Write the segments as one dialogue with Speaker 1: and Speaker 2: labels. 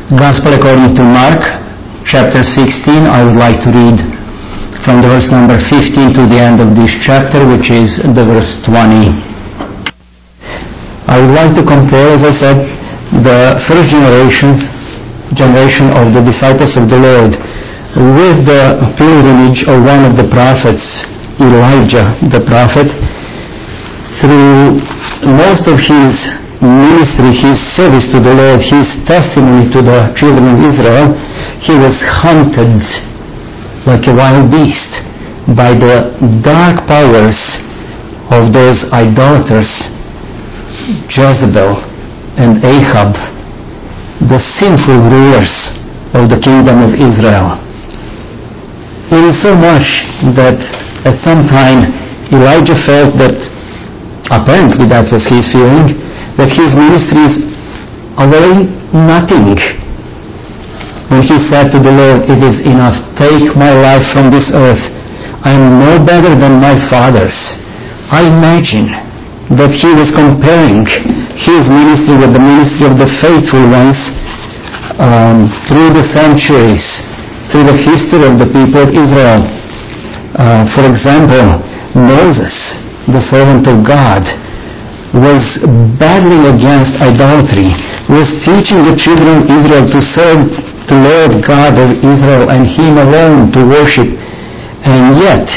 Speaker 1: Gospel according to Mark, chapter 16. I would like to read from the verse number 15 to the end of this chapter, which is the verse 20. I would like to compare, as I said, the first generation of the disciples of the Lord with the pilgrimage of one of the prophets, Elijah the prophet. Through most of his ministry, his service to the Lord, his testimony to the children of Israel, he was hunted like a wild beast by the dark powers of those idolaters, Jezebel and Ahab, the sinful rulers of the kingdom of Israel. It is so much that at some time Elijah felt that, apparently that was his feeling, that his ministry is availing nothing. When he said to the Lord, "It is enough, take my life from this earth. I am no better than my fathers." I imagine that he was comparing his ministry with the ministry of the faithful ones through the centuries, through the history of the people of Israel. For example, Moses, the servant of God, was battling against idolatry, was teaching the children of Israel to serve the Lord God of Israel and Him alone to worship. And yet,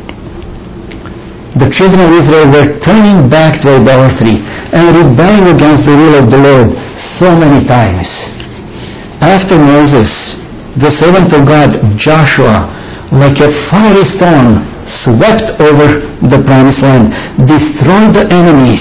Speaker 1: the children of Israel were turning back to idolatry and rebelling against the will of the Lord so many times. After Moses, the servant of God, Joshua, like a fiery storm, swept over the promised land, destroyed the enemies.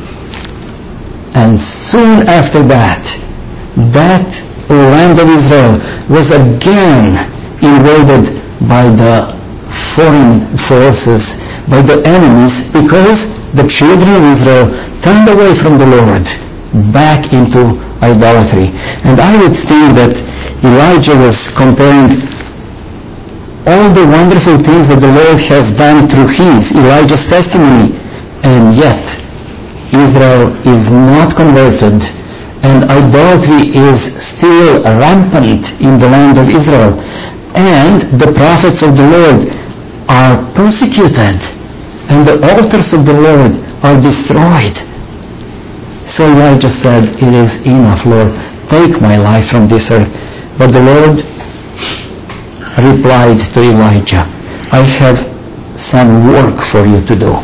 Speaker 1: And soon after that land of Israel was again invaded by the foreign forces, by the enemies, because the children of Israel turned away from the Lord back into idolatry. And I would think that Elijah was comparing all the wonderful things that the Lord has done through Elijah's testimony, and yet Israel is not converted, and idolatry is still rampant in the land of Israel, and the prophets of the Lord are persecuted, and the altars of the Lord are destroyed. So Elijah said, "It is enough, Lord, take my life from this earth." But the Lord replied to Elijah, "I have some work for you to do.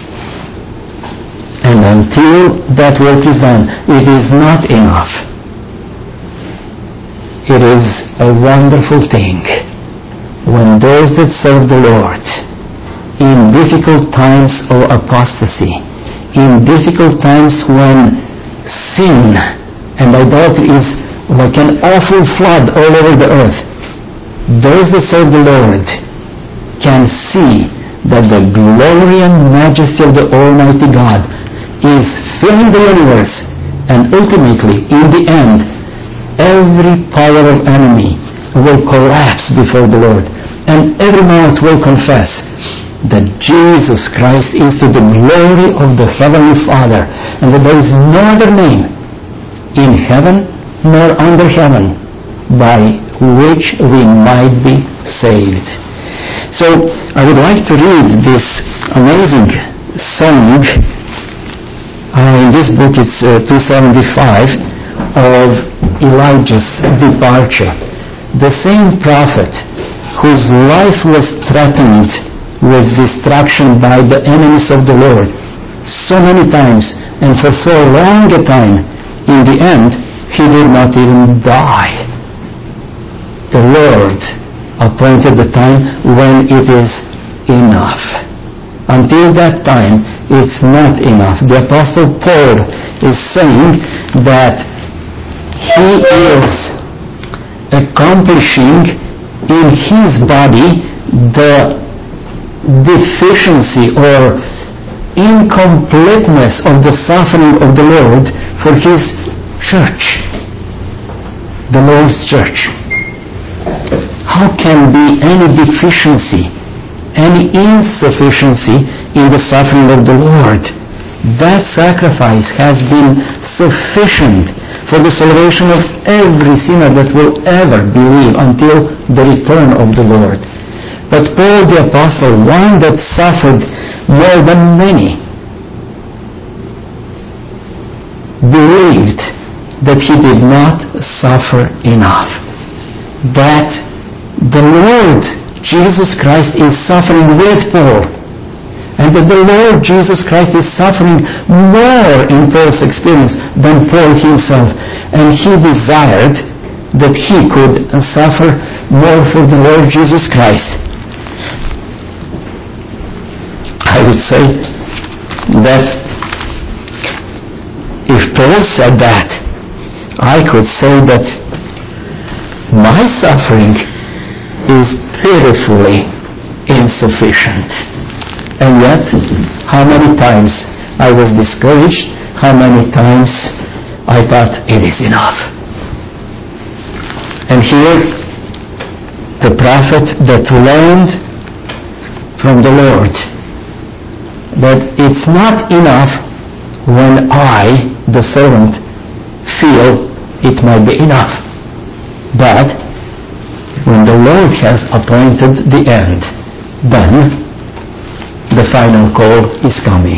Speaker 1: And until that work is done, it is not enough." It is a wonderful thing when those that serve the Lord in difficult times of apostasy, in difficult times when sin and idolatry is like an awful flood all over the earth, those that serve the Lord can see that the glory and majesty of the Almighty God is filling the universe, and ultimately, in the end, every power of enemy will collapse before the Lord, and every mouth will confess that Jesus Christ is to the glory of the Heavenly Father, and that there is no other name in heaven nor under heaven by which we might be saved. So I would like to read this amazing song. In this book it's 275 of Elijah's departure. The same prophet whose life was threatened with destruction by the enemies of the Lord so many times and for so long a time, in the end he did not even die. The Lord appointed the time when it is enough. Until that time, it's not enough. The Apostle Paul is saying that he is accomplishing in his body the deficiency or incompleteness of the suffering of the Lord for his church, the Lord's church. How can be any deficiency, any insufficiency in the suffering of the Lord? That sacrifice has been sufficient for the salvation of every sinner that will ever believe until the return of the Lord. But Paul the Apostle, one that suffered more than many, believed that he did not suffer enough. That the Lord Jesus Christ is suffering with Paul. And that the Lord Jesus Christ is suffering more in Paul's experience than Paul himself. And he desired that he could suffer more for the Lord Jesus Christ. I would say that if Paul said that, I could say that my suffering is pitifully insufficient. And yet, how many times I was discouraged, how many times I thought it is enough. And here, the prophet that learned from the Lord that it's not enough when I, the servant, feel it might be enough. But when the Lord has appointed the end, then the final call is coming.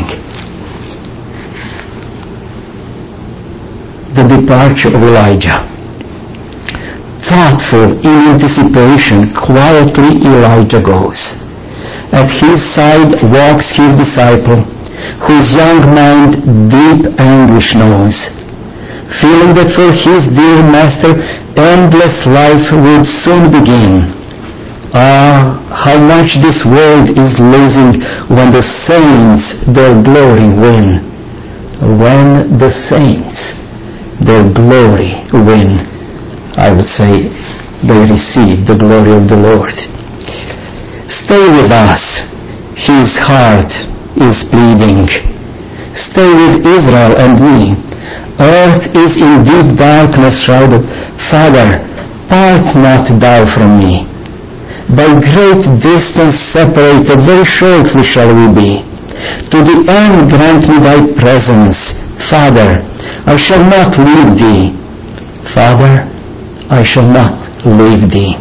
Speaker 1: The departure of Elijah. Thoughtful in anticipation, quietly Elijah goes. At his side walks his disciple, whose young mind deep anguish knows, feeling that for his dear master endless life would soon begin. Ah, how much this world is losing when the saints their glory win. When the saints their glory win, I would say they receive the glory of the Lord. Stay with us, his heart is pleading. Stay with Israel and me. Earth is in deep darkness shrouded. Father, part not thou from me. By great distance separated, very shortly shall we be. To the end grant me thy presence. Father, I shall not leave thee. Father, I shall not leave thee.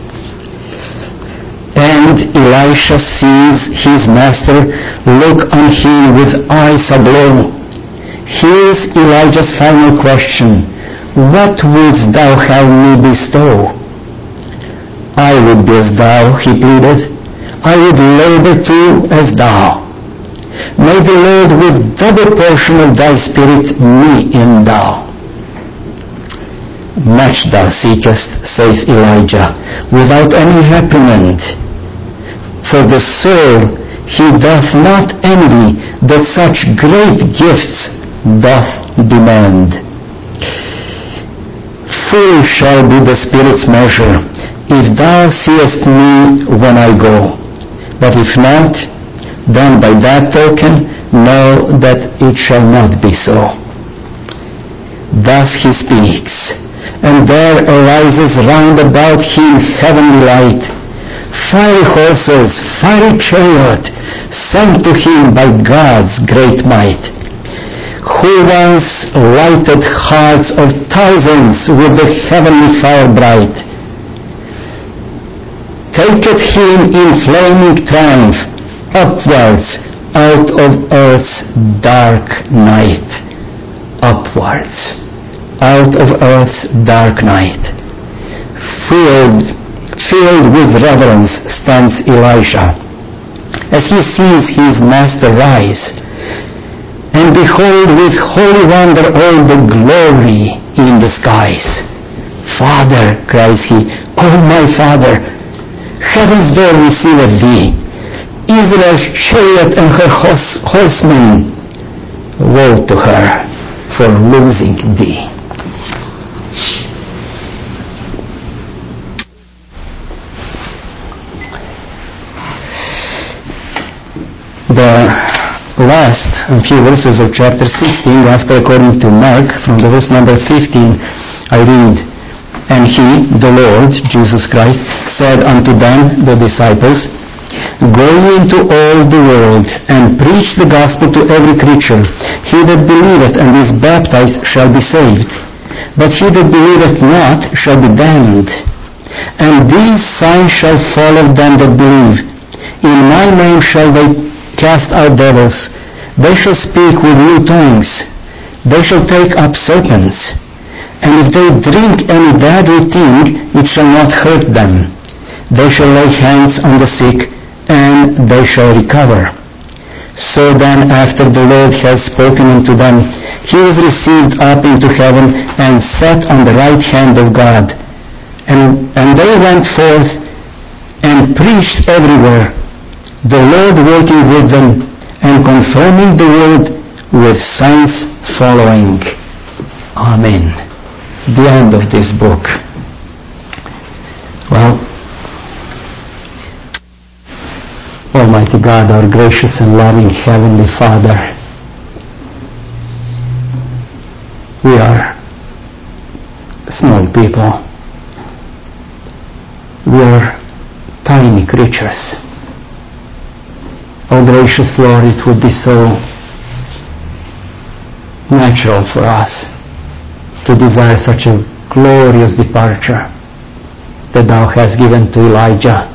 Speaker 1: And Elisha sees his master look on him with eyes aglow. Here's Elijah's final question. What wouldst thou have me bestow? I would be as thou, he pleaded. I would labor too as thou. May the Lord with double portion of thy spirit me endow. Much thou seekest, saith Elijah, without any reprimand. For the soul he doth not envy, that such great gifts doth demand. Full shall be the Spirit's measure, if thou seest me when I go. But if not, then by that token know that it shall not be so. Thus he speaks, and there arises round about him heavenly light, fiery horses, fiery chariot, sent to him by God's great might, who once lighted hearts of thousands with the heavenly fire bright, taketh him in flaming triumph upwards out of earth's dark night. Upwards out of earth's dark night. Filled with reverence stands Elisha as he sees his master rise, and behold with holy wonder all the glory in the skies. Father, cries he, O my Father, heaven's door receiveth thee, Israel's chariot and her horsemen. Woe to her for losing thee. The last few verses of chapter 16, Gospel according to Mark, from the verse number 15, I read, And he, the Lord, Jesus Christ, said unto them, the disciples, Go ye into all the world, and preach the gospel to every creature. He that believeth and is baptized shall be saved, but he that believeth not shall be damned. And these signs shall follow them that believe. In my name shall they cast out devils. They shall speak with new tongues. They shall take up serpents. And if they drink any deadly thing, it shall not hurt them. They shall lay hands on the sick, and they shall recover. So then, after the Lord had spoken unto them, he was received up into heaven, and sat on the right hand of God. And they went forth, and preached everywhere, the Lord working with them, and confirming the word with signs following. Amen. The end of this book. Well, Almighty God, our gracious and loving Heavenly Father, we are small people. We are tiny creatures. Oh, gracious Lord, it would be so natural for us to desire such a glorious departure that Thou hast given to Elijah.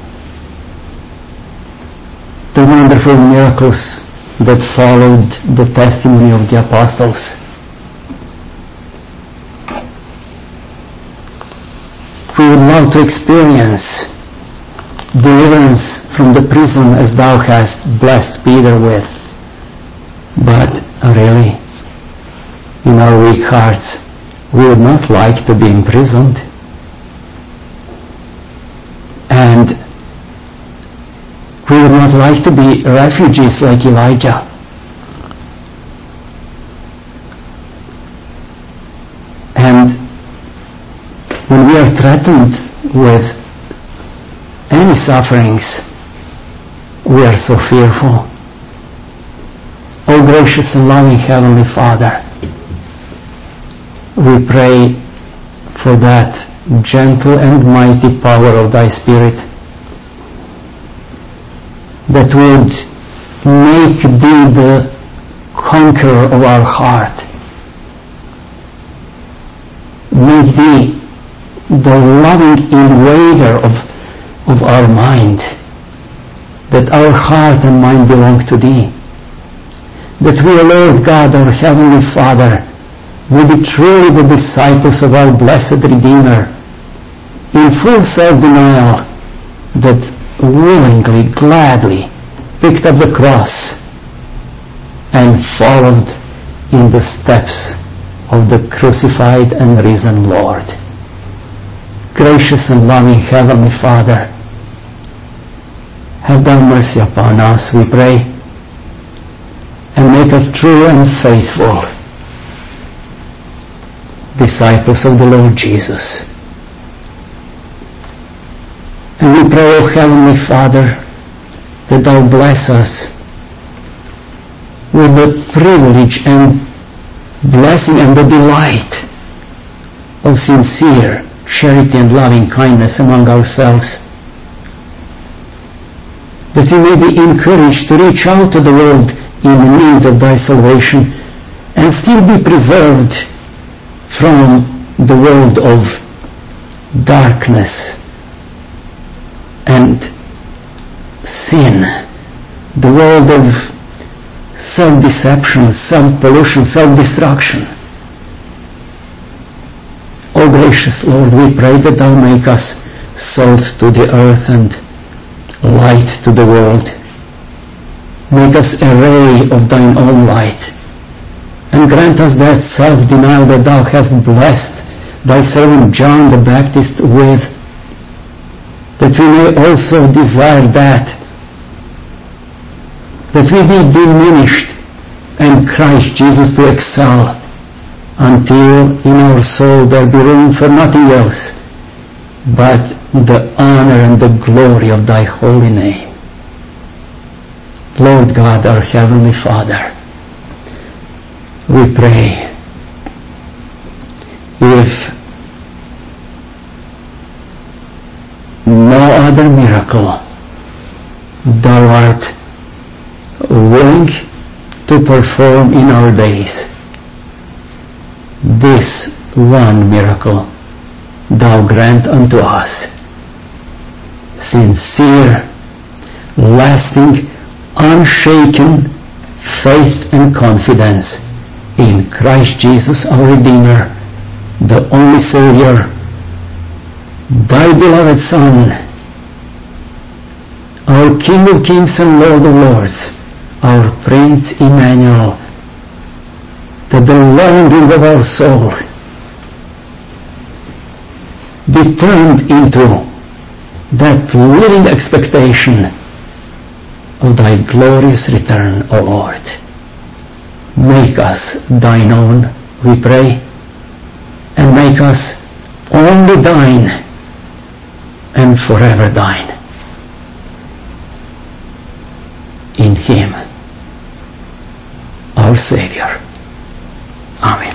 Speaker 1: The wonderful miracles that followed the testimony of the apostles. We would love to experience deliverance from the prison as Thou hast blessed Peter with. But really, in our weak hearts, we would not like to be imprisoned. And we would not like to be refugees like Elijah. And when we are threatened with any sufferings, we are so fearful. Oh, gracious and loving Heavenly Father, we pray for that gentle and mighty power of Thy Spirit that would make Thee the conqueror of our heart. Make Thee the loving invader of our mind, that our heart and mind belong to Thee, that we, Lord God, our Heavenly Father, will be truly the disciples of our blessed Redeemer, in full self-denial, that willingly, gladly picked up the cross and followed in the steps of the crucified and risen Lord. Gracious and loving Heavenly Father, have Thou mercy upon us, we pray, and make us true and faithful disciples of the Lord Jesus. And we pray, O Heavenly Father, that Thou bless us with the privilege and blessing and the delight of sincere charity and loving kindness among ourselves, that we may be encouraged to reach out to the world in need of Thy salvation and still be preserved from the world of darkness and sin, the world of self-deception, self-pollution, self-destruction. O gracious Lord, we pray that Thou make us salt to the earth and light to the world. Make us a ray of Thine own light, and grant us that self-denial that Thou hast blessed Thy servant John the Baptist with, that we may also desire that we be diminished and Christ Jesus to excel, until in our soul there be room for nothing else but the honor and the glory of Thy holy name. Lord God, our Heavenly Father, we pray, if no other miracle Thou art willing to perform in our days this one miracle. Thou grant unto us sincere, lasting, unshaken faith and confidence in Christ Jesus our Redeemer, the only Savior, Thy beloved Son, our King of Kings and Lord of Lords, our Prince Emmanuel, that the longing of our soul be turned into that living expectation of Thy glorious return, O Lord. Make us Thine own, we pray, and make us only Thine and forever Thine. In Him, our Savior. Amen.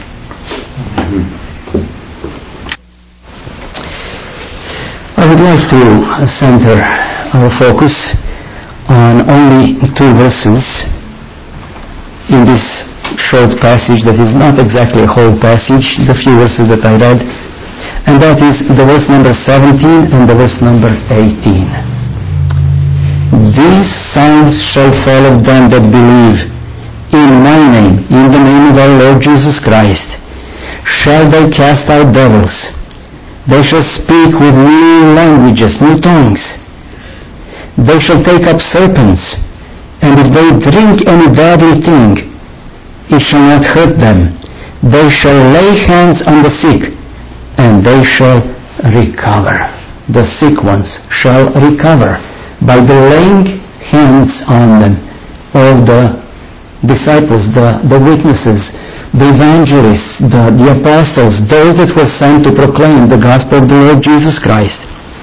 Speaker 1: I would like to center our focus on only 2 verses in this short passage that is not exactly a whole passage, the few verses that I read, and that is the verse number 17 and the verse number 18. These signs shall follow them that believe in my name, in the name of our Lord Jesus Christ. Shall they cast out devils? They shall speak with new languages, new tongues. They shall take up serpents, and if they drink any deadly thing, it shall not hurt them. They shall lay hands on the sick, and they shall recover. The sick ones shall recover by the laying hands on them, all the disciples, the witnesses, the evangelists, the apostles, those that were sent to proclaim the gospel of the Lord Jesus Christ.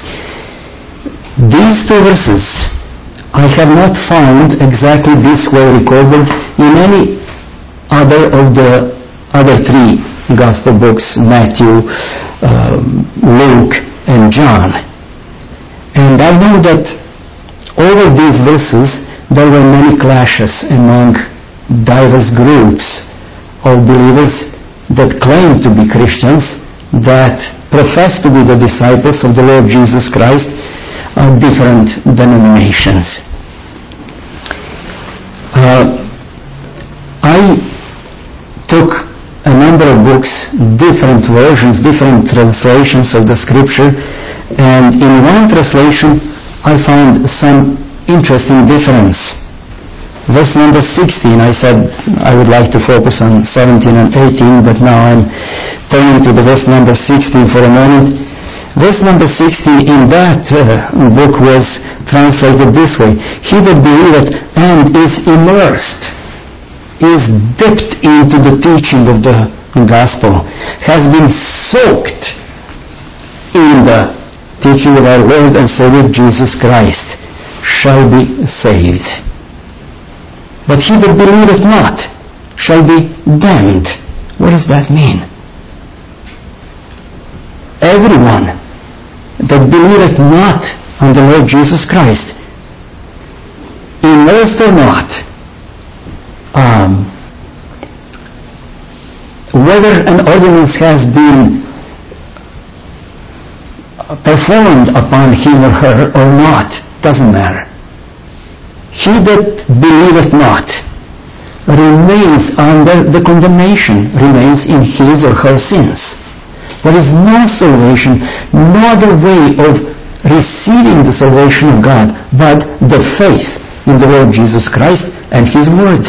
Speaker 1: These 2 verses I have not found exactly this way recorded in any other of the other 3 gospel books, Matthew, Luke, and John. And I know that over these verses there were many clashes among diverse groups of believers that claimed to be Christians, that professed to be the disciples of the Lord Jesus Christ, of different denominations. I took a number of books, different versions, different translations of the scripture, and in one translation I found some interesting difference. Verse number 16, I said I would like to focus on 17 and 18, but now I'm turning to the verse number 16 for a moment. Verse number 16 in that book was translated this way: He that believeth and is immersed, is dipped into the teaching of the gospel, has been soaked in the teaching of our Lord and Savior Jesus Christ, shall be saved. But he that believeth not shall be damned. What does that mean? Everyone that believeth not on the Lord Jesus Christ, immersed or not, whether an ordinance has been performed upon him or her or not, doesn't matter. He that believeth not remains under the condemnation, remains in his or her sins. There is no salvation, no other way of receiving the salvation of God but the faith in the Lord Jesus Christ and His Word.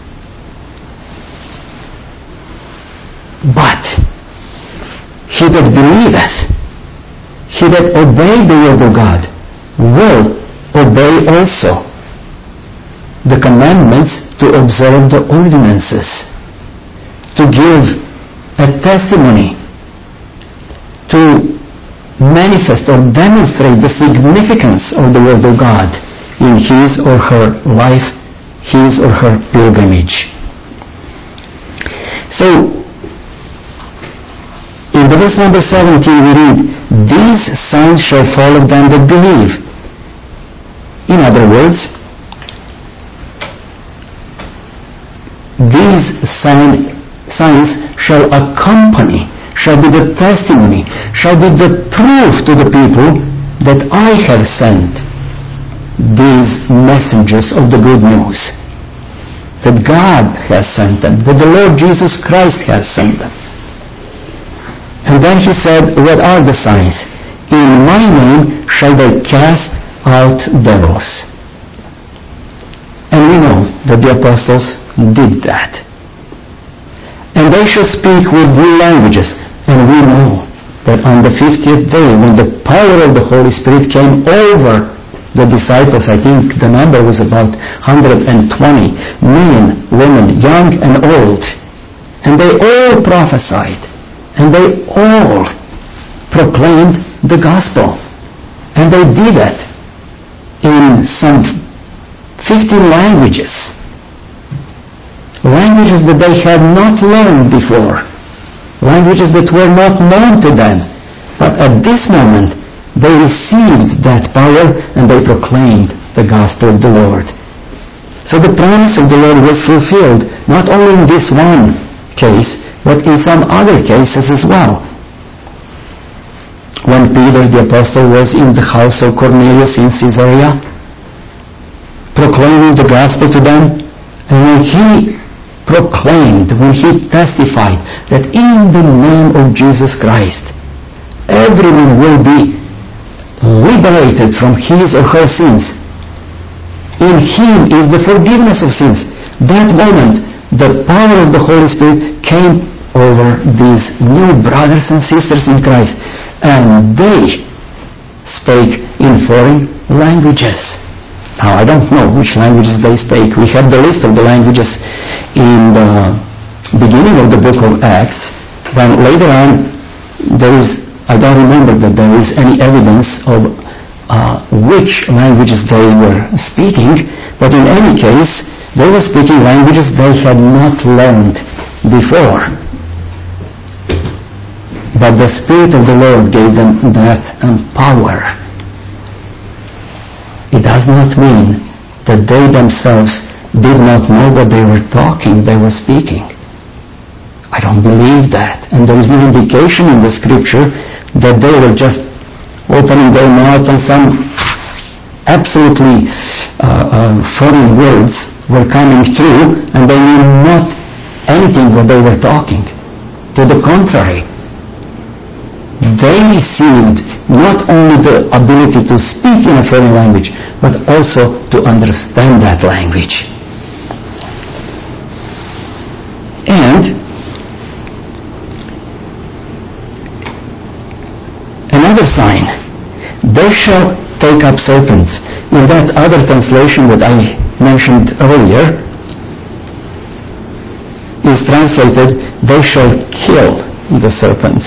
Speaker 1: But he that believeth, he that obey the Word of God, will obey also the commandments to observe the ordinances, to give a testimony, to manifest or demonstrate the significance of the Word of God in his or her life, his or her pilgrimage. So, in the verse number 17 we read, "These signs shall follow them that believe." In other words, these signs shall accompany, shall be the testimony, shall be the proof to the people that I have sent these messengers of the good news, that God has sent them, that the Lord Jesus Christ has sent them. And then he said, what are the signs? In my name shall they cast out devils. And we know that the apostles did that. And they shall speak with new languages. And we know that on the 50th day, when the power of the Holy Spirit came over the disciples, I think the number was about 120 men, women, young and old. And they all prophesied. And they all proclaimed the gospel. And they did it in some 15 languages. Languages that they had not learned before. Languages that were not known to them. But at this moment, they received that power and they proclaimed the gospel of the Lord. So the promise of the Lord was fulfilled, not only in this one case, but in some other cases as well. When Peter the apostle was in the house of Cornelius in Caesarea, proclaiming the gospel to them, and when he proclaimed, when he testified that in the name of Jesus Christ, everyone will be liberated from his or her sins. In him is the forgiveness of sins. That moment, the power of the Holy Spirit came over these new brothers and sisters in Christ, and they spake in foreign languages. Now, I don't know which languages they spake. We have the list of the languages in the beginning of the book of Acts. Then later on, I don't remember that there is any evidence of which languages they were speaking, but in any case, they were speaking languages they had not learned before. But the Spirit of the Lord gave them that power. It does not mean that they themselves did not know what they were speaking. I don't believe that. And there is no indication in the Scripture that they were just opening their mouth and some absolutely foreign words were coming through and they knew not anything what they were talking. To the contrary, they received not only the ability to speak in a foreign language, but also to understand that language. And another sign, they shall take up serpents. In that other translation that I mentioned earlier, is translated, they shall kill the serpents.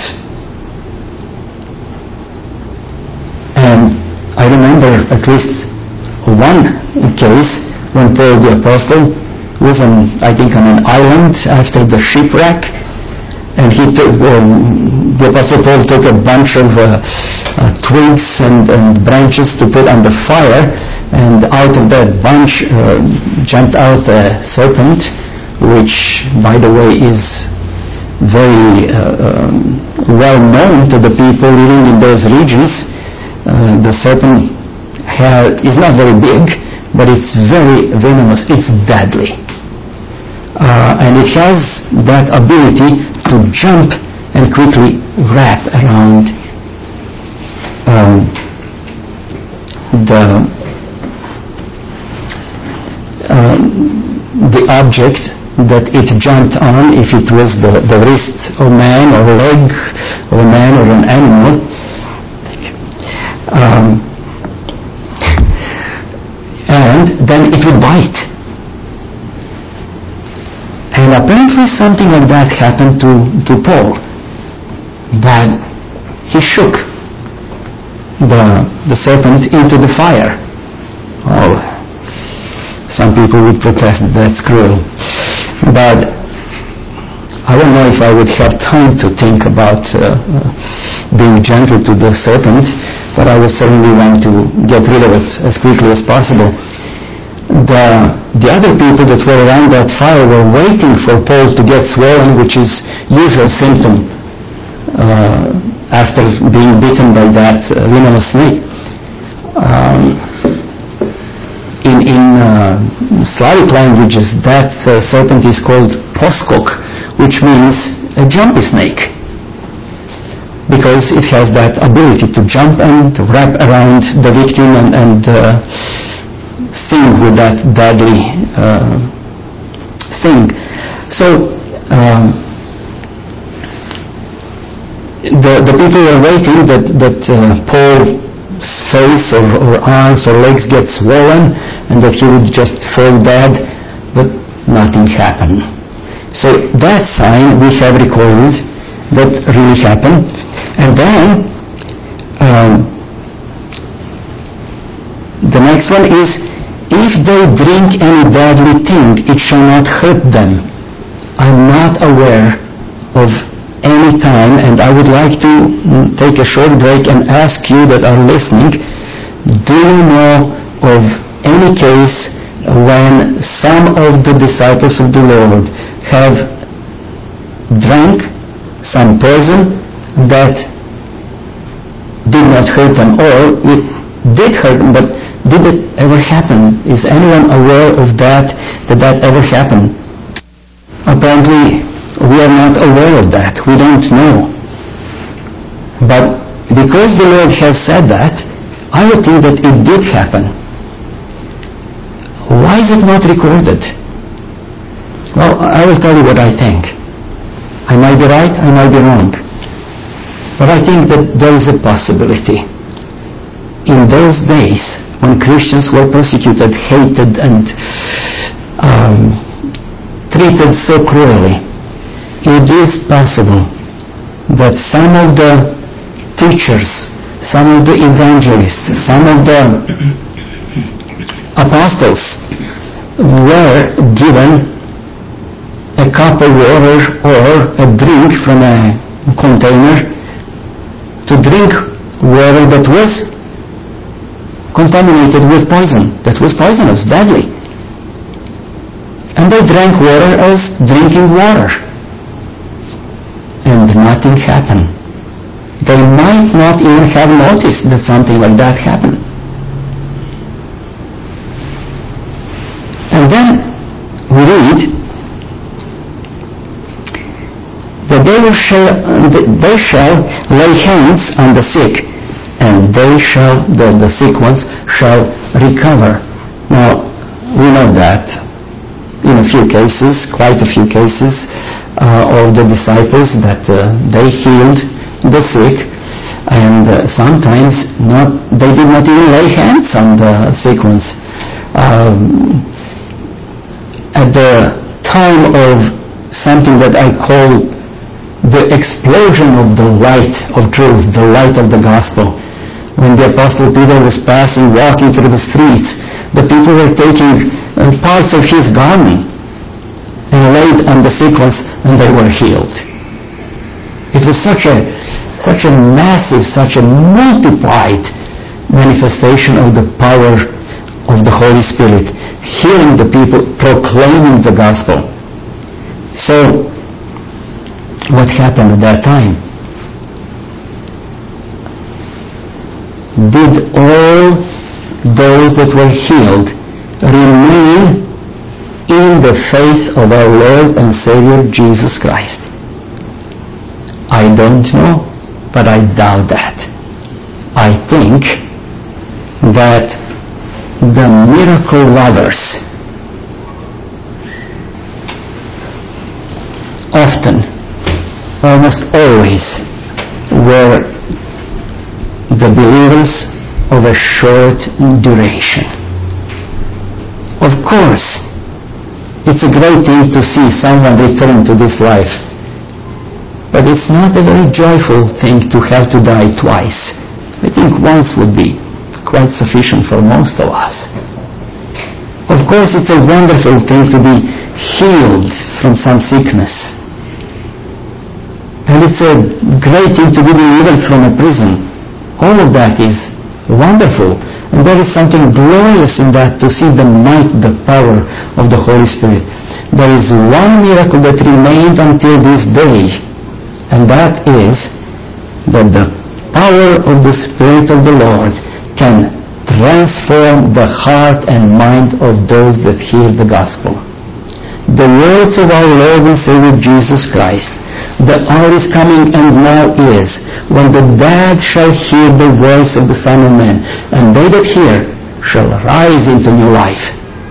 Speaker 1: And I remember at least one case when Paul the Apostle was on an island after the shipwreck, and the Apostle Paul took a bunch of twigs and branches to put on the fire, and out of that bunch jumped out a serpent, which, by the way, is very well known to the people living in those regions. The serpent is not very big, but it's very venomous. It's deadly. And it has that ability to jump and quickly wrap around the object that it jumped on, if it was the wrist of man or leg of a man or an animal. And then it would bite. And apparently something like that happened to Paul, that he shook the serpent into the fire. Oh, some people would protest that that's cruel. But I don't know if I would have time to think about being gentle to the serpent. but I would certainly want to get rid of it as quickly as possible. The other people that were around that fire were waiting for Paul to get swollen, which is usual symptom after being bitten by that venomous snake. In Slavic languages, that serpent is called poskok, which means a jumpy snake, because it has that ability to jump and to wrap around the victim and sting with that deadly sting. So the people were waiting that Paul's face or arms or legs get swollen and that he would just fall dead, but nothing happened. So that sign we have recorded that really happened. And then the next one is, if they drink any deadly thing, it shall not hurt them. I'm not aware of any time, and I would like to take a short break and ask you that are listening, do you know of any case when some of the disciples of the Lord have drank some poison that did not hurt them, or it did hurt them, but did it ever happen? Is anyone aware of that ever happened? Apparently, we are not aware of that. We don't know. But because the Lord has said that, I would think that it did happen. Why is it not recorded? Well, I will tell you what I think. I might be right, I might be wrong. But I think that there is a possibility. In those days, when Christians were persecuted, hated, and treated so cruelly, it is possible that some of the teachers, some of the evangelists, some of the apostles were given a cup of water or a drink from a container to drink water that was contaminated with poison, that was poisonous, deadly. And they drank water as drinking water. And nothing happened. They might not even have noticed that something like that happened. And then we read that they shall lay hands on the sick, and the sick ones shall recover. Now, we know that in a few cases, quite a few cases, of the disciples that they healed the sick, and sometimes they did not even lay hands on the sick ones. At the time of something that I call the explosion of the light of truth, the light of the gospel, when the Apostle Peter was walking through the streets, the people were taking parts of his garment and laid on the sick ones, and they were healed. It was such a massive, such a multiplied manifestation of the power of the Holy Spirit, healing the people, proclaiming the gospel. So, what happened at that time? Did all those that were healed remain in the faith of our Lord and Savior Jesus Christ? I don't know, but I doubt that. I think that the miracle lovers often, almost always, were the believers of a short duration. Of course, it's a great thing to see someone return to this life, but it's not a very joyful thing to have to die twice. I think once would be quite sufficient for most of us. Of course, it's a wonderful thing to be healed from some sickness. And it's a great thing to be delivered from a prison. All of that is wonderful. And there is something glorious in that, to see the might, the power of the Holy Spirit. There is one miracle that remained until this day, and that is that the power of the Spirit of the Lord can transform the heart and mind of those that hear the gospel. The words of our Lord and Savior Jesus Christ, the hour is coming and now is, when the dead shall hear the voice of the Son of Man, and they that hear shall rise into new life.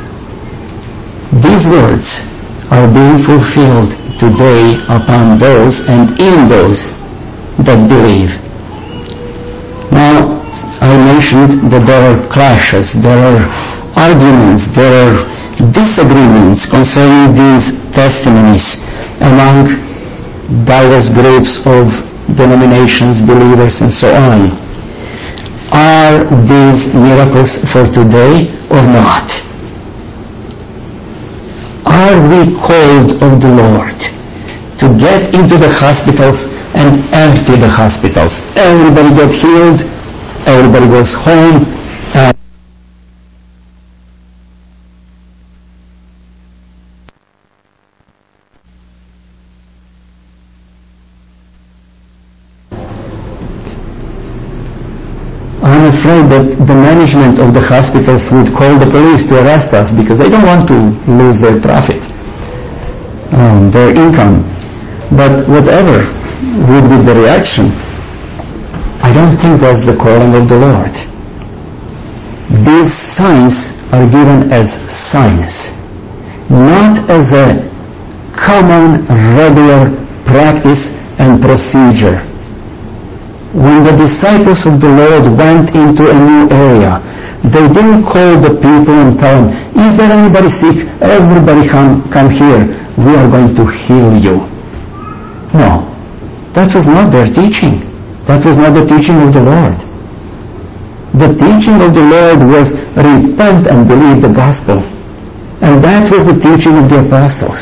Speaker 1: These words are being fulfilled today upon those and in those that believe. Now, I mentioned that there are clashes, there are arguments, there are disagreements concerning these testimonies among diverse groups of denominations, believers, and so on. Are these miracles for today or not? Are we called of the Lord to get into the hospitals and empty the hospitals? Everybody gets healed, everybody goes home, and I'm afraid that the management of the hospitals would call the police to arrest us because they don't want to lose their profit, their income. But whatever would be the reaction, I don't think that's the calling of the Lord. These signs are given as signs, not as a common, regular practice and procedure. When the disciples of the Lord went into a new area, they didn't call the people and tell them, is there anybody sick? Everybody come here. We are going to heal you. No, that was not their teaching. That was not the teaching of the Lord. The teaching of the Lord was repent and believe the gospel. And that was the teaching of the apostles.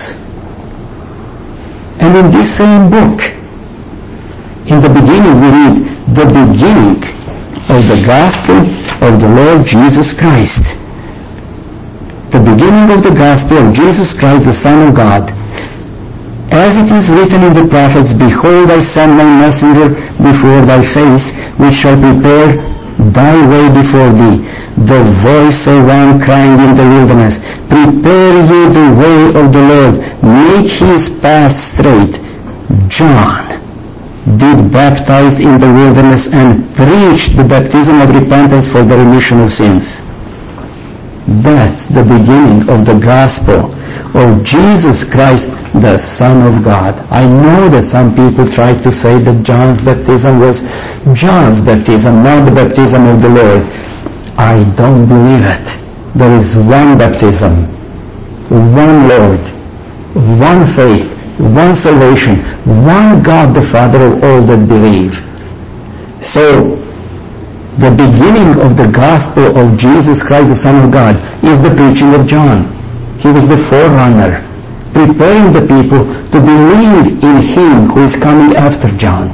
Speaker 1: And in this same book, in the beginning, we read the beginning of the gospel of the Lord Jesus Christ. The beginning of the gospel of Jesus Christ, the Son of God. As it is written in the prophets, behold, I send my messenger before thy face, which shall prepare thy way before thee. The voice of one crying in the wilderness, prepare ye the way of the Lord, make his path straight. John did baptize in the wilderness and preach the baptism of repentance for the remission of sins. That's the beginning of the gospel of Jesus Christ, the Son of God. I know that some people try to say that John's baptism was John's baptism, not the baptism of the Lord. I don't believe it. There is one baptism, one Lord, one faith, one salvation, one God the Father of all that believe. So, the beginning of the gospel of Jesus Christ, the Son of God, is the preaching of John. He was the forerunner, preparing the people to believe in him who is coming after John.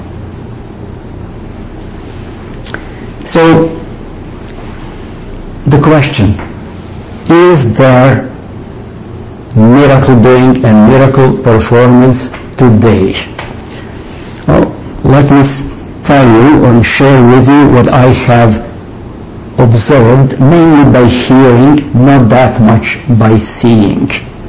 Speaker 1: So, the question, is there miracle doing and miracle performance today? Well, let me tell you and share with you what I have observed, mainly by hearing, not that much by seeing.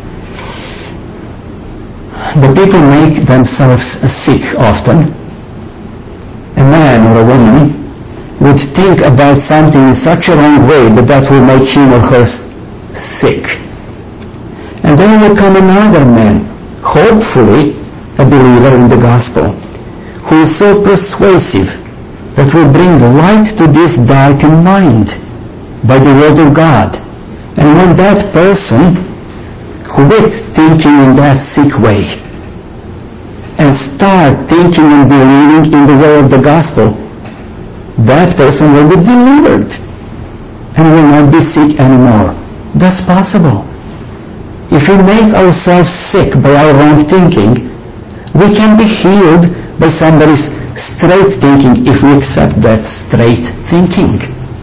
Speaker 1: The people make themselves sick often. A man or a woman would think about something in such a wrong way that will make him or her sick. And then will come another man, hopefully a believer in the gospel, who is so persuasive that will bring light to this darkened mind by the word of God. And when that person quit thinking in that sick way and start thinking and believing in the way of the gospel, that person will be delivered and will not be sick anymore. That's possible. If we make ourselves sick by our wrong thinking, we can be healed by somebody's straight thinking if we accept that straight thinking.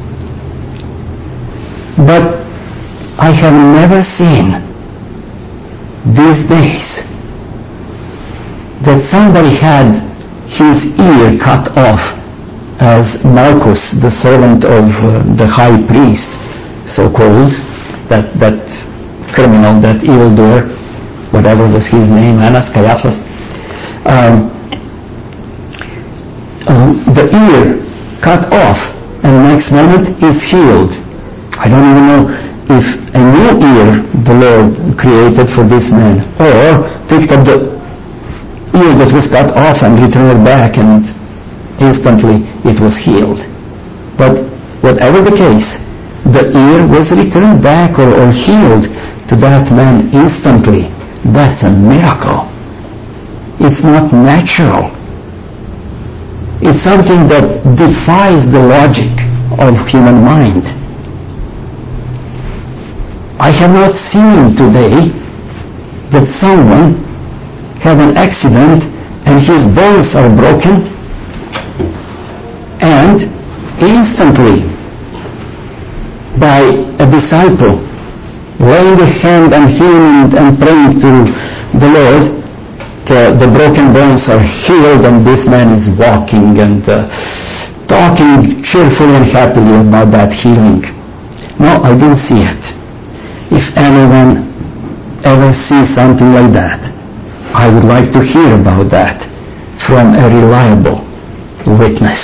Speaker 1: But I have never seen these days that somebody had his ear cut off, as Malchus, the servant of the high priest, so-called, that criminal, that evildoer, whatever was his name, Annas, Caiaphas, the ear cut off, and next moment is healed. I don't even know if a new ear the Lord created for this man, or picked up the ear that was cut off and returned it back, and instantly it was healed. But whatever the case, the ear was returned back or healed to that man instantly. That's a miracle. It's not natural. It's something that defies the logic of human mind. I have not seen today that someone had an accident and his bones are broken, and instantly by a disciple laying a hand on him and praying to the Lord, the broken bones are healed and this man is walking and talking cheerfully and happily about that healing. No, I didn't see it. If anyone ever sees something like that, I would like to hear about that from a reliable witness.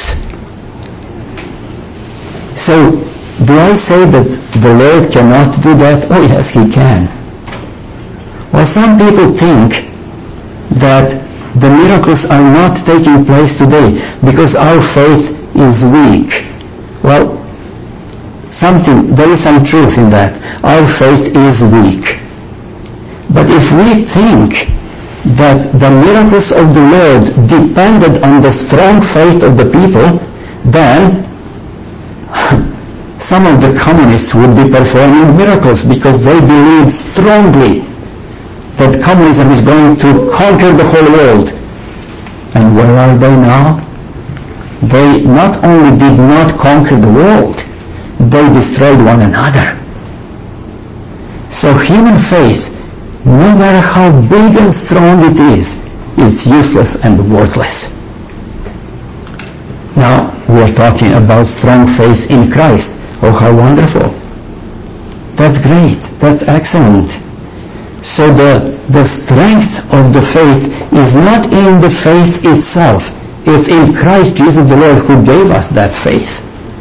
Speaker 1: So, do I say that the Lord cannot do that? Oh yes, He can. Well, some people think that the miracles are not taking place today because our faith is weak. Well, there is some truth in that. Our faith is weak. But if we think that the miracles of the Lord depended on the strong faith of the people, then some of the communists would be performing miracles because they believe strongly that communism is going to conquer the whole world. And where are they now? They not only did not conquer the world, they destroyed one another. So human faith, no matter how big and strong it is useless and worthless. Now, we are talking about strong faith in Christ. Oh, how wonderful. That's great. That's excellent. So the strength of the faith is not in the faith itself. It's in Christ Jesus the Lord who gave us that faith.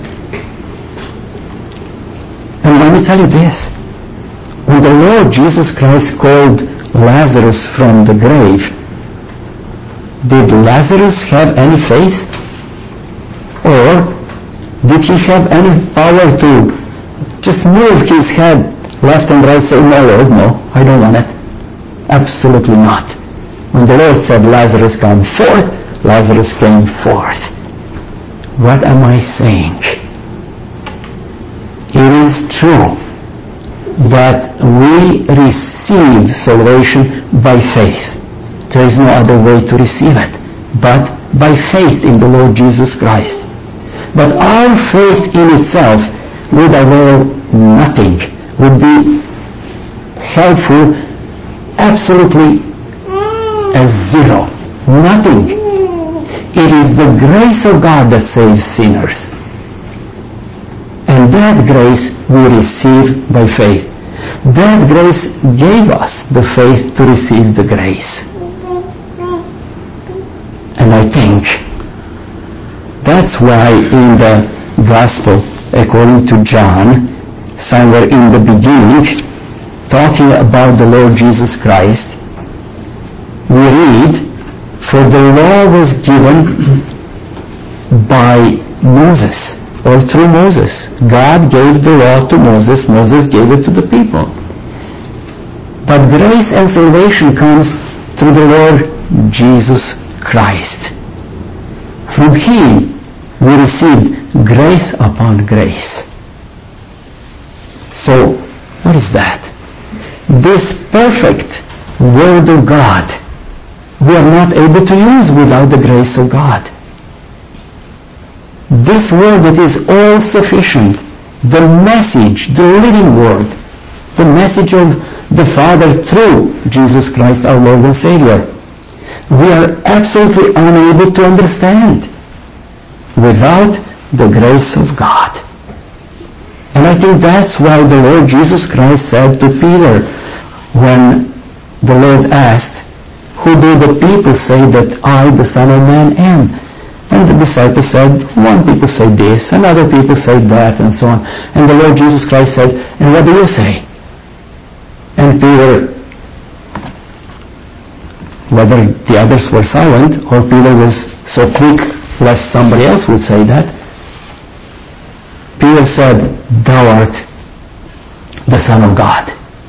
Speaker 1: And let me tell you this. When the Lord Jesus Christ called Lazarus from the grave, did Lazarus have any faith? Or did he have any power to just move his head left and right, say, no, Lord, no, I don't want it? Absolutely not. When the Lord said, Lazarus come forth, Lazarus came forth. What am I saying? It is true that we receive salvation by faith. There is no other way to receive it but by faith in the Lord Jesus Christ. But our faith in itself would avail nothing, would be helpful absolutely as zero. Nothing. It is the grace of God that saves sinners. And that grace we receive by faith. That grace gave us the faith to receive the grace. And I think that's why in the Gospel, according to John, somewhere in the beginning, talking about the Lord Jesus Christ, we read, for the law was given by Moses, or through Moses. God gave the law to Moses, Moses gave it to the people. But grace and salvation comes through the Lord Jesus Christ. From Him we received grace upon grace. So, what is that? This perfect Word of God we are not able to use without the grace of God. This word that is all sufficient, the message, the living word, the message of the Father through Jesus Christ our Lord and Savior, we are absolutely unable to understand without the grace of God. And I think that's why the Lord Jesus Christ said to Peter when the Lord asked, "Who do the people say that I, the Son of Man, am?" And the disciples said, "One people say this, and other people say that," and so on. And the Lord Jesus Christ said, "And what do you say?" And Peter, whether the others were silent or Peter was so quick lest somebody else would say that, Peter said, "Thou art the Son of God."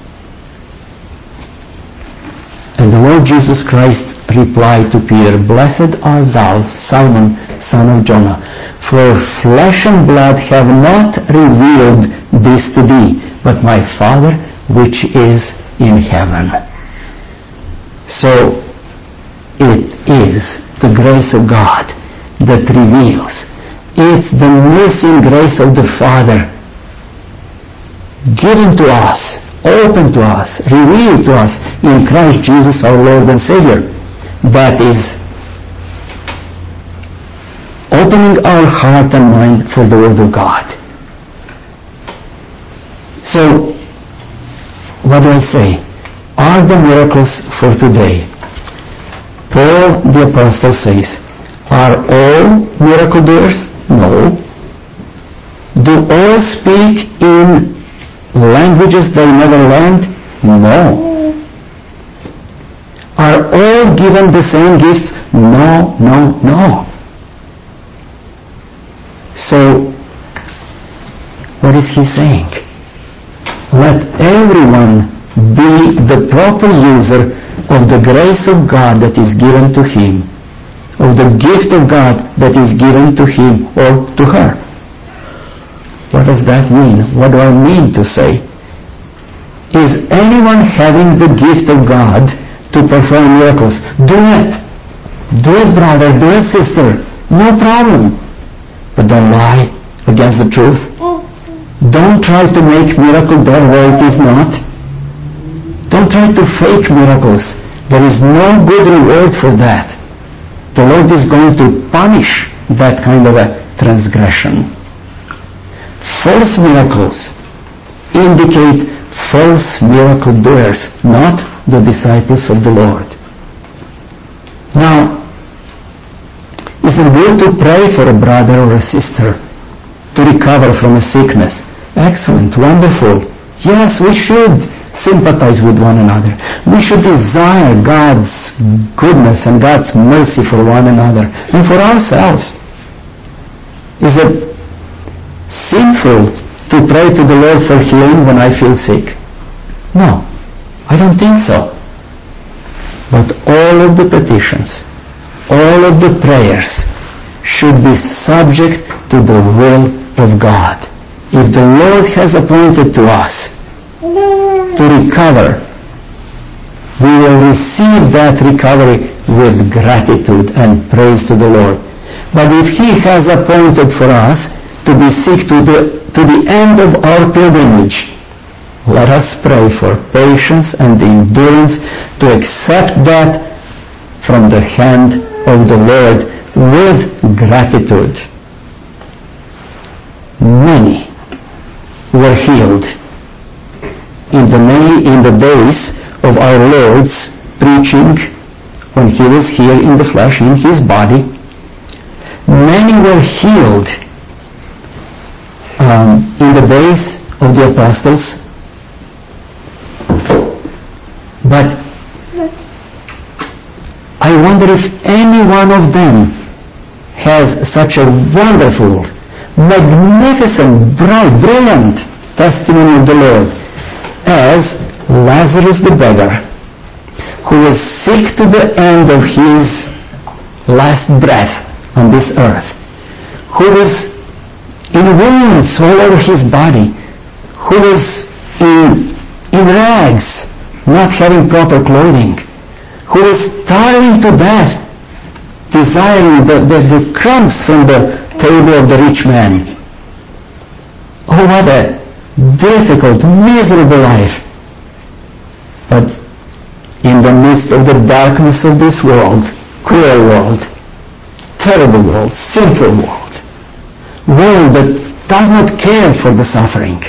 Speaker 1: And the Lord Jesus Christ replied to Peter, "Blessed art thou, Simon, son of Jonah, for flesh and blood have not revealed this to thee, but my Father which is in heaven." So it is the grace of God that reveals. It's the mercy and grace of the Father given to us, open to us, revealed to us in Christ Jesus our Lord and Savior, that is opening our heart and mind for the Word of God. So, what do I say? Are the miracles for today? Paul the Apostle says, are all miracle doers? No. Do all speak in languages they never learned? No. Are all given the same gifts? No, no, no. So, what is he saying? Let everyone be the proper user of the grace of God that is given to him, of the gift of God that is given to him or to her. What does that mean? What do I mean to say? Is anyone having the gift of God to perform miracles? Do it. Do it, brother. Do it, sister. No problem. But don't lie against the truth. Don't try to make miracle there where it is not. Don't try to fake miracles. There is no good reward for that. The Lord is going to punish that kind of a transgression. False miracles indicate false miracle doers, not the disciples of the Lord. Now, is it good to pray for a brother or a sister to recover from a sickness? Excellent, wonderful. Yes, we should sympathize with one another. We should desire God's goodness and God's mercy for one another and for ourselves. Is it sinful to pray to the Lord for healing when I feel sick? No, I don't think so. But all of the petitions, all of the prayers should be subject to the will of God. If the Lord has appointed to us to recover, we will receive that recovery with gratitude and praise to the Lord. But if He has appointed for us to be sick to the end of our pilgrimage, let us pray for patience and endurance to accept that from the hand of the Lord with gratitude. Many were healed in the days of our Lord's preaching when He was here in the flesh, in His body. Many were healed in the days of the apostles. But I wonder if any one of them has such a wonderful, magnificent, brilliant testimony of the Lord as Lazarus the beggar, who was sick to the end of his last breath on this earth, who was in wounds all over his body, who was in rags, not having proper clothing, who was starving to death, desiring the crumbs from the table of the rich man. Oh, what a difficult, miserable life. But in the midst of the darkness of this world, cruel world, terrible world, sinful world that does not care for the suffering,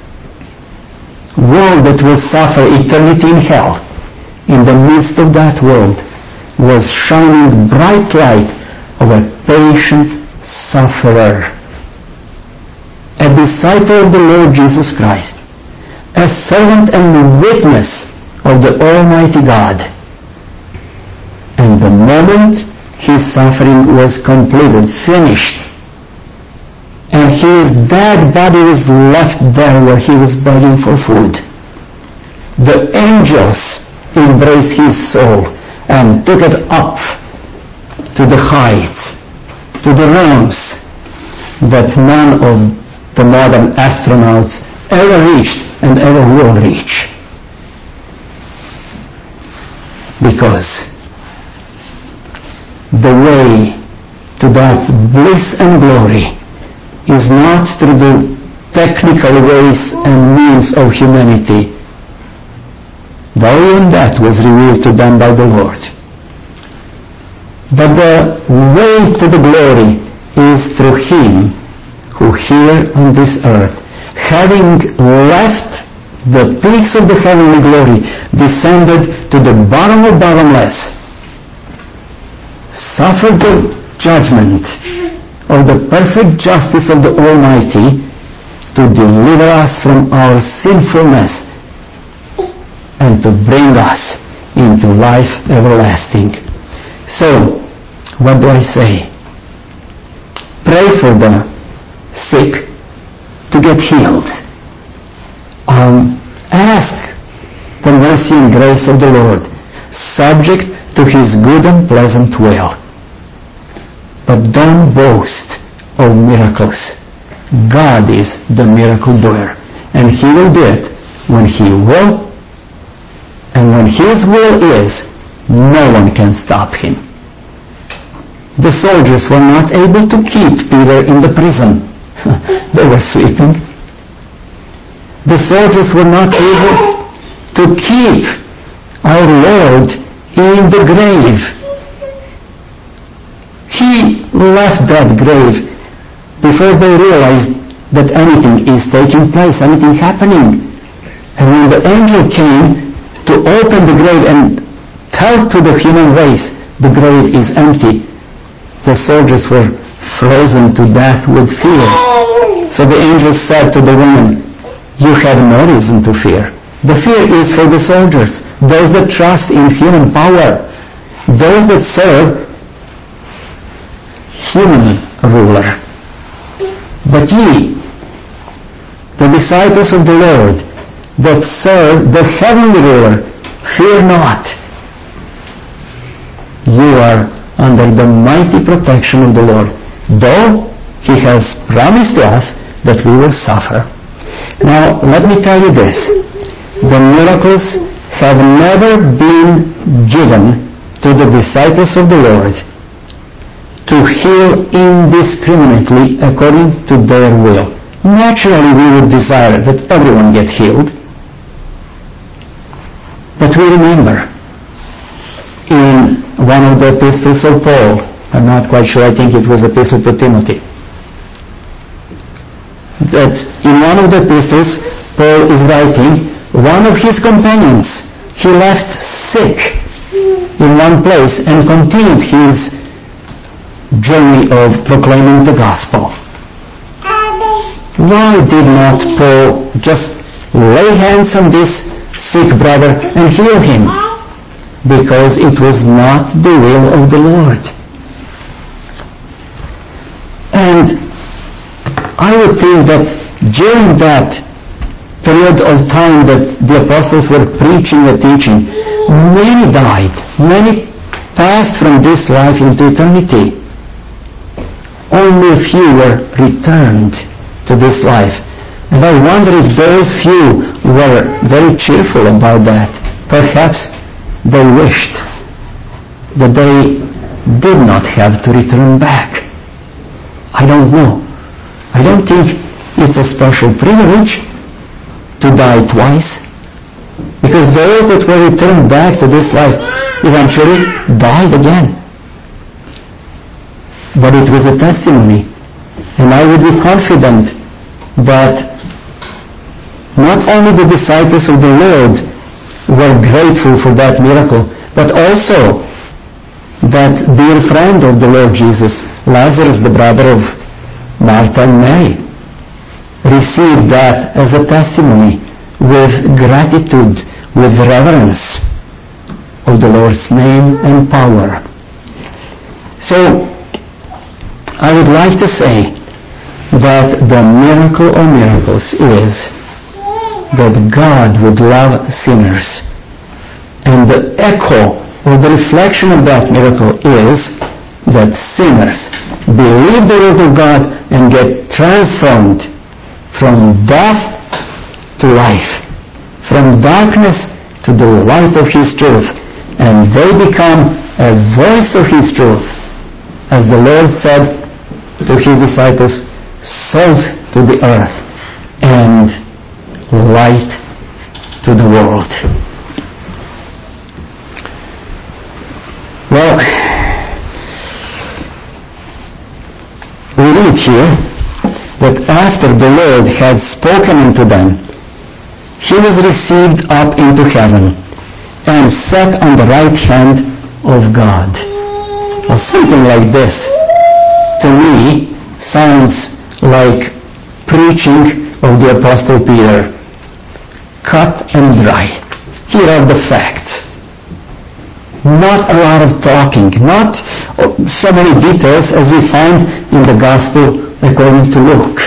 Speaker 1: world that will suffer eternity in hell, in the midst of that world was shining bright light of a patient sufferer, a disciple of the Lord Jesus Christ, a servant and witness of the Almighty God. And the moment his suffering was completed, finished, and his dead body was left there where he was begging for food, the angels embraced his soul and took it up to the heights, to the realms that none of the modern astronauts ever reached and ever will reach. Because the way to that bliss and glory is not through the technical ways and means of humanity, though even that was revealed to them by the Lord. But the way to the glory is through Him who here on this earth, having left the peaks of the heavenly glory, descended to the bottom of bottomless, suffered the judgment of the perfect justice of the Almighty to deliver us from our sinfulness and to bring us into life everlasting. So, what do I say? Pray for the sick to get healed. Ask the mercy and grace of the Lord, subject to His good and pleasant will. But don't boast of miracles. God is the miracle doer, and He will do it when He will, and when His will is, no one can stop Him. The soldiers were not able to keep Peter in the prison. They were sleeping. The soldiers were not able to keep our Lord in the grave. He left that grave before they realized that anything is taking place, anything happening. And when the angel came to open the grave and tell to the human race the grave is empty, the soldiers were frozen to death with fear. So the angel said to the woman, "You have no reason to fear. The fear is for the soldiers, those that trust in human power, those that serve human ruler. But ye, the disciples of the Lord, that serve the heavenly ruler, fear not. You are under the mighty protection of the Lord, though He has promised to us that we will suffer." Now, let me tell you this. The miracles have never been given to the disciples of the Lord to heal indiscriminately according to their will. Naturally, we would desire that everyone get healed. But we remember in one of the epistles of Paul, I'm not quite sure, I think it was epistle to Timothy, that in one of the epistles, Paul is writing, one of his companions, he left sick in one place and continued his journey of proclaiming the gospel. Why did not Paul just lay hands on this sick brother and heal him? Because it was not the will of the Lord. And I would think that during that period of time that the apostles were preaching and teaching, many died, many passed from this life into eternity. Only a few were returned to this life. And I wonder if those few were very cheerful about that. Perhaps they wished that they did not have to return back. I don't know. I don't think it's a special privilege to die twice, because those that were returned back to this life eventually died again. But it was a testimony, and I would be confident that not only the disciples of the Lord were grateful for that miracle, but also that dear friend of the Lord Jesus, Lazarus, the brother of Martha and Mary, received that as a testimony with gratitude, with reverence of the Lord's name and power. So, I would like to say that the miracle of miracles is that God would love sinners. And the echo or the reflection of that miracle is that sinners believe the word of God and get transformed from death to life, from darkness to the light of His truth, and they become a voice of His truth, as the Lord said to His disciples, salt to the earth and light to the world. Well, we read here that after the Lord had spoken unto them, He was received up into heaven and sat on the right hand of God. Well, something like this, to me, sounds like preaching of the Apostle Peter. Cut and dry. Here are the facts. Not a lot of talking, not so many details as we find in the Gospel according to Luke.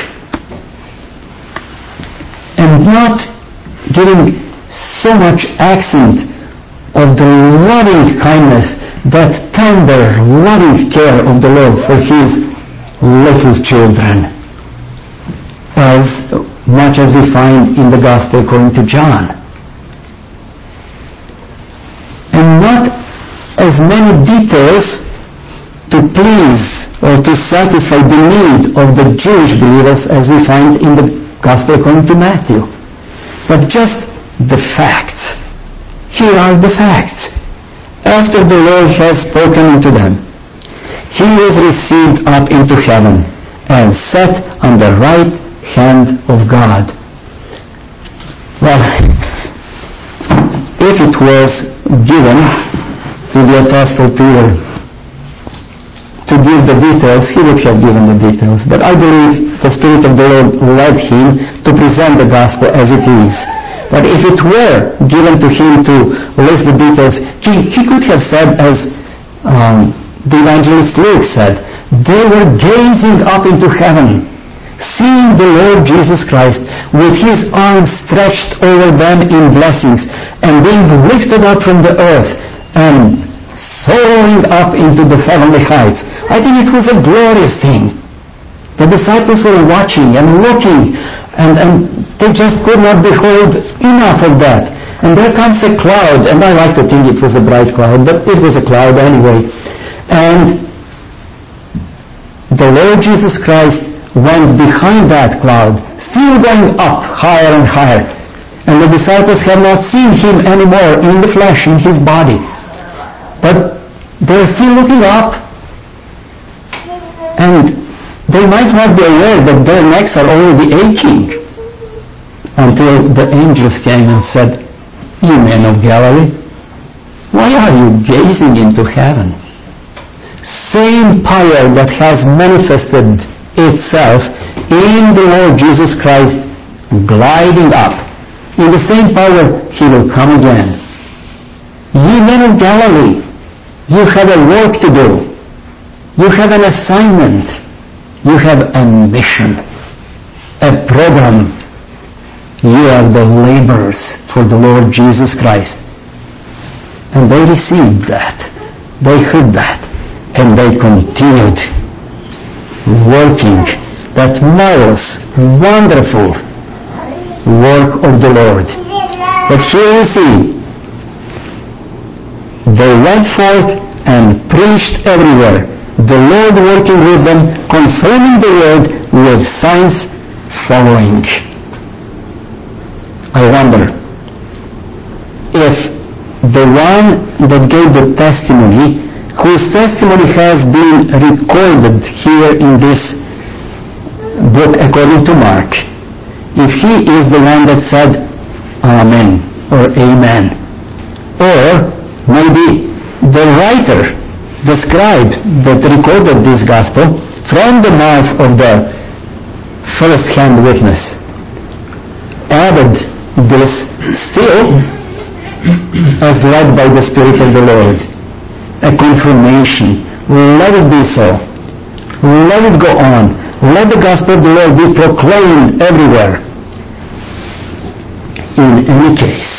Speaker 1: And not giving so much accent of the loving kindness, that tender, loving care of the Lord for His little children, as much as we find in the Gospel according to John. And not as many details to please or to satisfy the need of the Jewish believers as we find in the Gospel according to Matthew, but just the facts. Here are the facts. After the Lord has spoken unto them, He was received up into heaven and sat on the right hand of God. Well, if it was given to the Apostle Peter to give the details, he would have given the details. But I believe the Spirit of the Lord led him to present the gospel as it is. But if it were given to him to list the details, he could have said, as the evangelist Luke said, they were gazing up into heaven, seeing the Lord Jesus Christ with His arms stretched over them in blessings, and being lifted up from the earth and soaring up into the heavenly heights. I think it was a glorious thing. The disciples were watching and looking, and they just could not behold enough of that. And there comes a cloud, and I like to think it was a bright cloud, but it was a cloud anyway. And the Lord Jesus Christ went behind that cloud, still going up higher and higher. And the disciples have not seen Him anymore in the flesh, in His body. But they're still looking up, and they might not be aware that their necks are already aching, until the angels came and said, "You men of Galilee, why are you gazing into heaven?" Same power that has manifested itself in the Lord Jesus Christ gliding up, in the same power He will come again. Ye men of Galilee, you have a work to do. You have an assignment. You have a mission, a program. You are the laborers for the Lord Jesus Christ. And they received that. They heard that. And they continued working that marvelous, wonderful work of the Lord. But here we see, they went forth and preached everywhere The Lord working with them, confirming the word with signs following. I wonder if the one that gave the testimony, whose testimony has been recorded here in this book according to Mark, if he is the one that said Amen or Amen, or maybe the writer, the scribe that recorded this gospel from the mouth of the first-hand witness added this still as led by the Spirit of the Lord, a confirmation. Let it be so. Let it go on. Let the gospel of the Lord be proclaimed everywhere. In any case,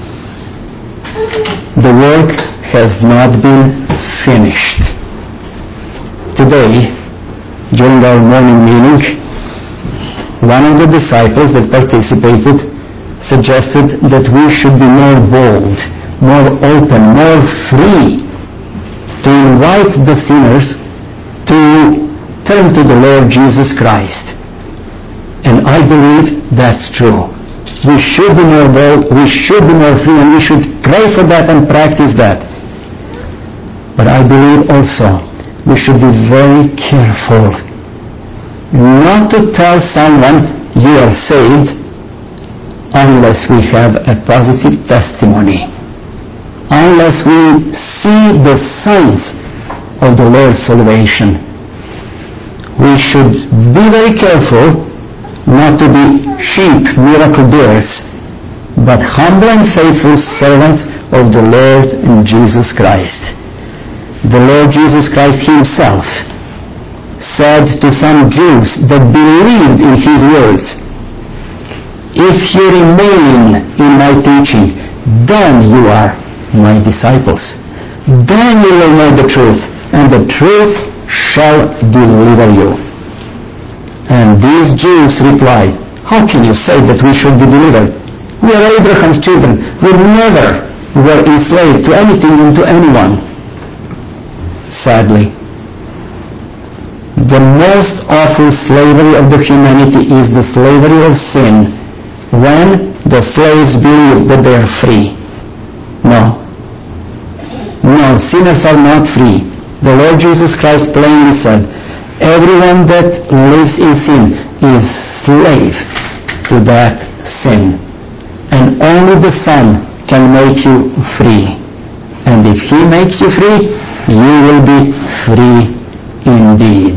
Speaker 1: the work has not been finished. Today, during our morning meeting, one of the disciples that participated suggested that we should be more bold, more open, more free to invite the sinners to turn to the Lord Jesus Christ. And I believe that's true. We should be more bold, we should be more free, and we should pray for that and practice that. But I believe also we should be very careful not to tell someone you are saved unless we have a positive testimony, unless we see the signs of the Lord's salvation. We should be very careful not to be sheep, miracle bearers, but humble and faithful servants of the Lord and Jesus Christ. The Lord Jesus Christ himself said to some Jews that believed in his words, "If you remain in my teaching, then you are my disciples. Then you will know the truth, and the truth shall deliver you." And these Jews replied, "How can you say that we should be delivered? We are Abraham's children. We never were enslaved to anything and to anyone." Sadly, the most awful slavery of the humanity is the slavery of sin, when the slaves believe that they are free. No, sinners are not free. The Lord Jesus Christ plainly said, everyone that lives in sin is slave to that sin. And only the Son can make you free. And if He makes you free, you will be free indeed.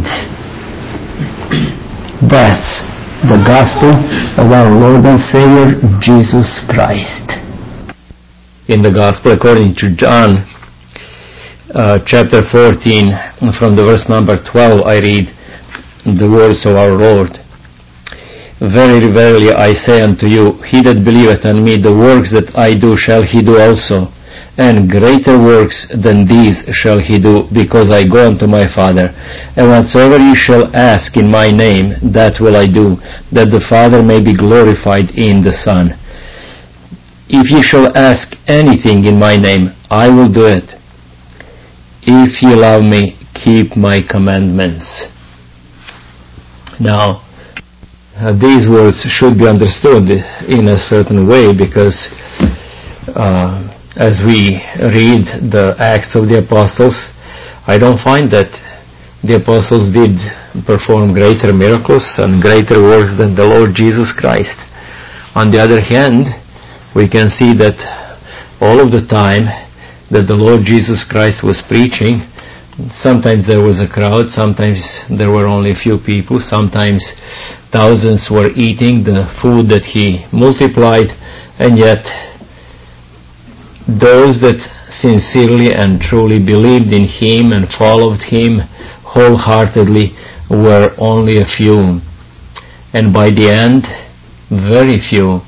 Speaker 1: That's the gospel of our Lord and Savior, Jesus Christ.
Speaker 2: In the gospel according to John, chapter 14, from the verse number 12, I read the words of our Lord. "Verily, verily, I say unto you, he that believeth on me, the works that I do shall he do also, and greater works than these shall he do, because I go unto my Father. And whatsoever ye shall ask in my name, that will I do, that the Father may be glorified in the Son. If ye shall ask anything in my name, I will do it. If ye love me, keep my commandments." Now, these words should be understood in a certain way, because as we read the Acts of the Apostles, I don't find that the Apostles did perform greater miracles and greater works than the Lord Jesus Christ. On the other hand, we can see that all of the time that the Lord Jesus Christ was preaching, sometimes there was a crowd, sometimes there were only a few people, sometimes thousands were eating the food that He multiplied, and yet those that sincerely and truly believed in Him and followed Him wholeheartedly were only a few. And by the end, very few.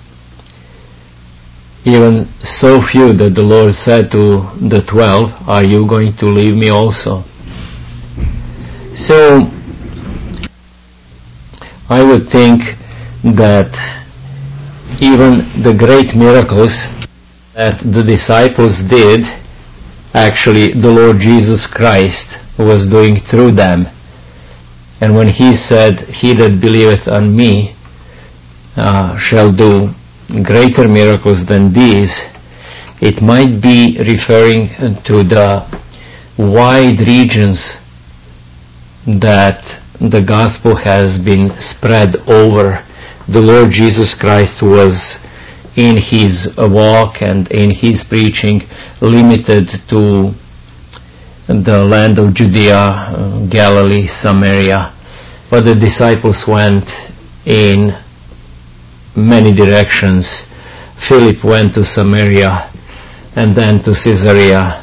Speaker 2: Even so few that the Lord said to the 12, "Are you going to leave me also?" So, I would think that even the great miracles that the disciples did, actually the Lord Jesus Christ was doing through them. And when he said, "He that believeth on me shall do greater miracles than these," it might be referring to the wide regions that the gospel has been spread over. The Lord Jesus Christ was, in his walk and in his preaching, limited to the land of Judea, Galilee, Samaria, but the disciples went in many directions. Philip went to Samaria and then to Caesarea.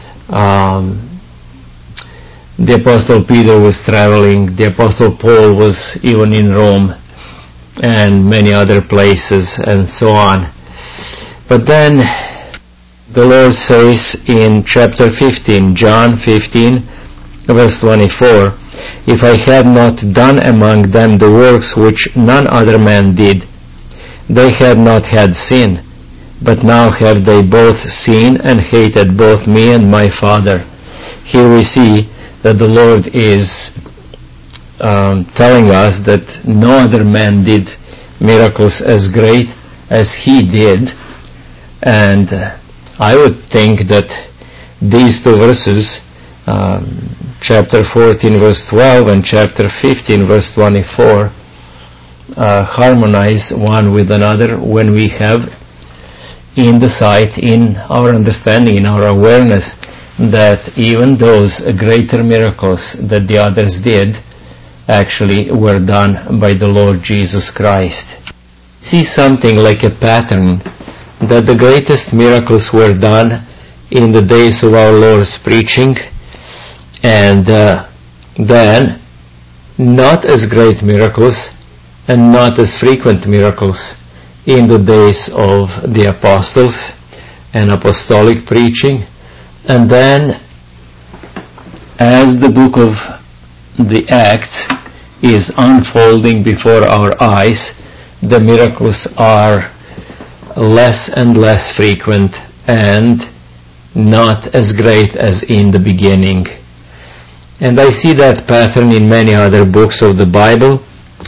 Speaker 2: The Apostle Peter was traveling. The Apostle Paul was even in Rome and many other places, and so on. But then the Lord says in chapter 15, John 15, verse 24, "If I had not done among them the works which none other man did, they had not had sin. But now have they both seen and hated both me and my Father." Here we see that the Lord is telling us that no other man did miracles as great as he did. And I would think that these two verses, chapter 14 verse 12 and chapter 15 verse 24, harmonize one with another when we have in the sight, in our understanding, in our awareness, that even those greater miracles that the others did actually were done by the Lord Jesus Christ. See something like a pattern, that the greatest miracles were done in the days of our Lord's preaching, and then not as great miracles and not as frequent miracles in the days of the apostles and apostolic preaching. And then, as the book of the Acts is unfolding before our eyes, the miracles are less and less frequent and not as great as in the beginning. And I see that pattern in many other books of the Bible.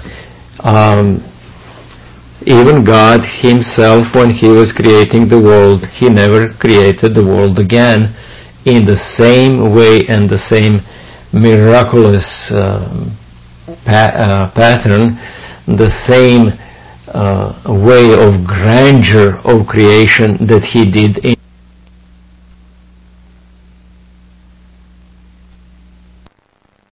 Speaker 2: Even God himself, when he was creating the world, he never created the world again in the same way and the same miraculous pattern, the same way of grandeur of creation that he did in